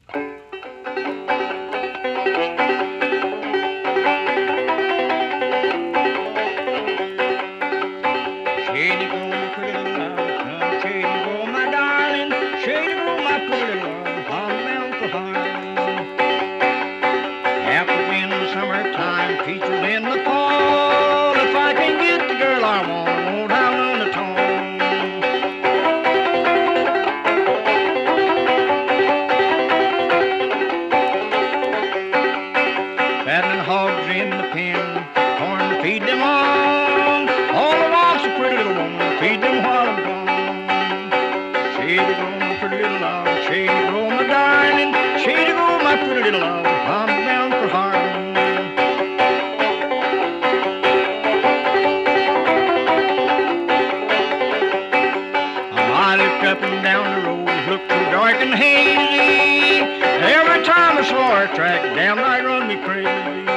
Shady go, my pretty little love. Shady go, my darling. Shady go, my pretty little love. I'm bound for Harlem. Apple in the summertime, peaches in the fall. If I can get the girl I want, I won't have none at all. Fattening hogs in the pen, corn to feed them on. All I want's a pretty little woman, feed them while I'm gone. Shady go, my pretty little love. Shady go, my darling. Shady go, my pretty little love. I'm bound for Harlem. I look up and down the road, look so dark and hazy. Every time I saw her track, damn, I run me crazy.